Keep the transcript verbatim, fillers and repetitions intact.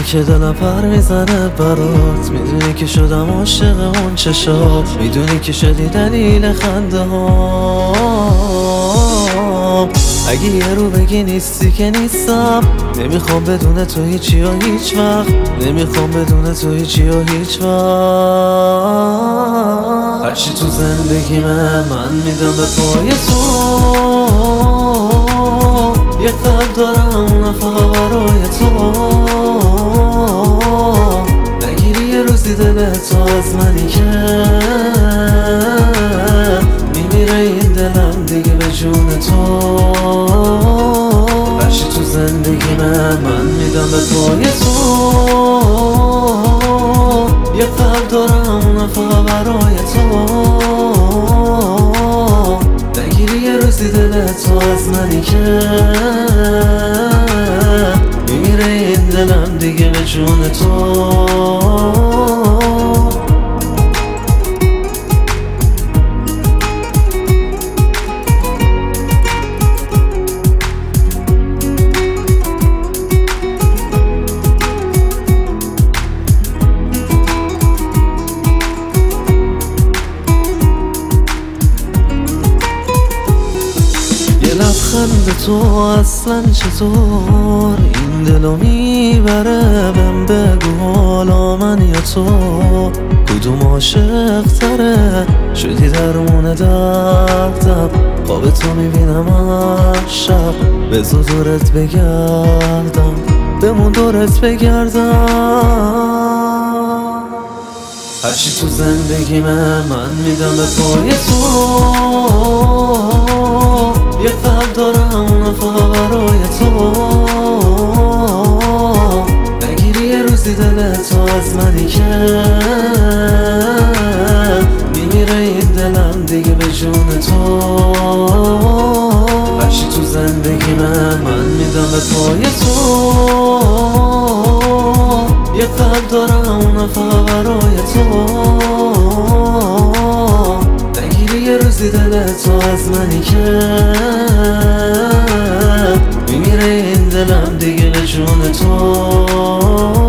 که دلم پر میزنه برات، میدونی که شدم عاشق اون چشات، میدونی که شدی دلیل خنده ها. اگه یه رو بگی نیستی که نیستم، نمیخوام بدون تو هیچی و هیچ وقت، نمیخوام بدون تو هیچی و هیچ وقت. هرچی تو زندگیمه من میدم به پای تو، یه قلب دارم اونم فقط برای تو. نگیری یه روزی دلتو از منی که میمیره این دلم دیگه به جون تو. هرچی تو زندگیمه من میدم به پای تو، یه قلب دارم اونم فقط برای تو. نگیری یه روزی دلتو از منی که میمیره این دلم دیگه به جون تو. لبخند تو اصلا چطور این دلو میبره؟ بهم بگو حالا من یا تو کدوم عاشق تره؟ شدی درمون دردم، خواب تو میبینم هر شب. بذار دورت بگردم، بمون دورت بگردم. هرچی تو زندگیمه من میدم به پای تو، یه قلب دارم اونم فقط برای تو. نگیری یه روزی دلتو از منی که میمیره این دلم دیگه به جون تو. هرچی تو زندگیمه من میدم به پای تو، یه قلب دارم اونم فقط برای تو. نگیری یه روزی دلتو از منی که میمیره این دلم دیگه به جون تو.